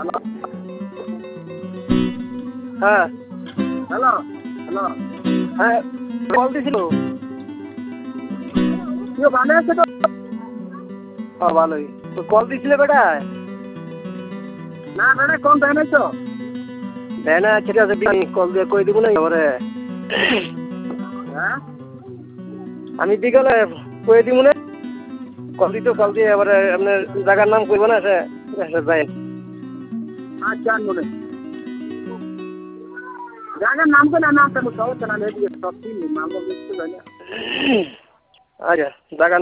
hello হ্যাঁ hello hello হ্যাঁ call দিছিল কেউ ভালো আছে তো ভালোই তো কল দিছিলে বেটা না বেটা কোন ভ্যানে তো ভ্যানে ঠিক আছে কল দিয়ে কই দিব না এবারে হ্যাঁ আমি বিকালে কই দিব না কল দিয়ে এবারে আপনার জায়গার নাম কইব না সে যাই আচ্ছা মনে জায়গার নাম তো না নাম তো সব জানা নেই সব চিনি নাম বলতে জানি আচ্ছা জায়গা